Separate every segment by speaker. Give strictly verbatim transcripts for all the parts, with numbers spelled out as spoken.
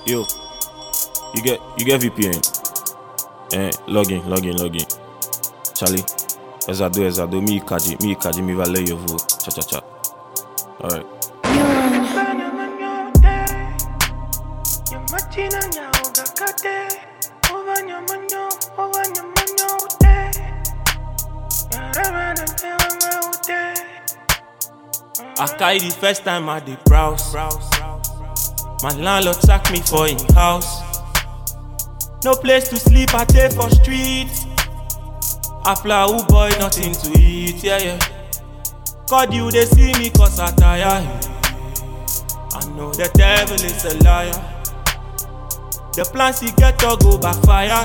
Speaker 1: Yo, you get you get V P N. Eh, log in, log in, log in. Charlie, Ezado, Ezado, mi kaji, mi kaji, mi vale yo vo. Cha cha cha. Alright. I carry the first time I did browse. My landlord sack me for him house. No place to sleep, I take for streets. I fly who boy, nothing to eat, yeah, yeah. God, you they see me cause I tire. I know the devil is a liar. The plans he get to go backfire.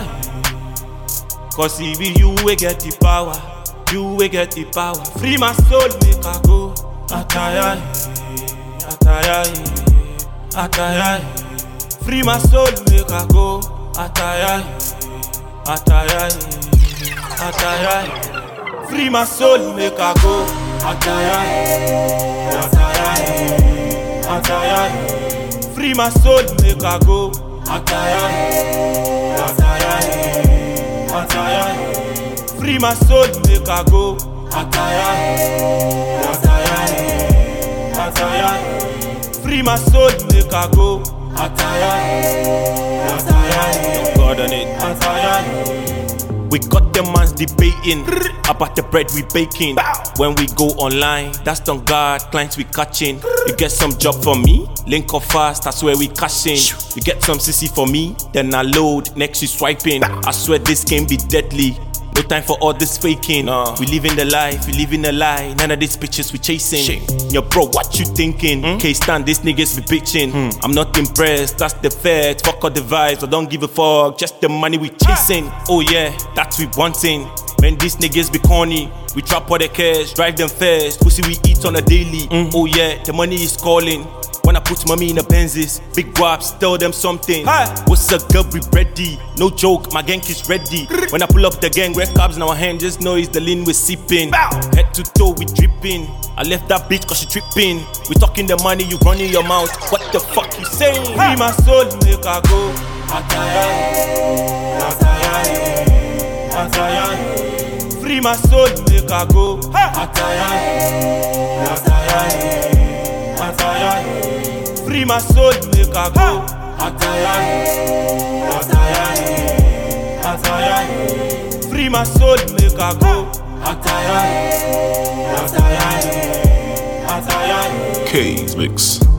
Speaker 1: Cause he be you we get the power. You we get the power. Free my soul, make I go. I tire, I tire, I tire. Free my soul, make I go. I tire, I tire, I tire. Free my soul, make I go. I tire, I tire, I tire. Free my soul, make I go. I tire, I tire, I tire. Free my soul, make I go. I tire, I tire, I tire. Free my soul, make I go. I tire, I tire. God on it. I tire. We got them mans debating about the bread we baking. When we go online, that's on guard, clients we catching. You get some job for me, link up fast, that's where we cashing. You get some C C for me, then I load, next you swiping. I swear this game be deadly. No time for all this faking. No. We living the life, we living the lie. None of these bitches we chasing. Shit. Yo, bro, what you thinking? Mm? Can't stand these niggas be bitching. Mm. I'm not impressed, that's the fact. Fuck all the vibes, I don't give a fuck. Just the money we chasing. Ah. Oh yeah, that's we wanting. Man, these niggas be corny. We trap all the cash, drive them fast. Pussy we eat on a daily. Mm. Oh yeah, the money is calling. When I put mommy in the Benzes, big guaps, tell them something. Hey. What's up, girl, we ready? No joke, my gang is ready. When I pull up the gang, red cabs in our hand, just know it's the lean we're sipping. Bow. Head to toe, we dripping. I left that bitch cause she tripping. We talking the money, you running your mouth. What the fuck you saying? Free my soul, make I go. I tire, I tire, I tire. Free my soul, make I go. I tire, I tire. I tire. Free my soul, make I go. I tire, I tire, I tire. Free my soul, make I go. I tire, I tire, I tire.
Speaker 2: K's Mix.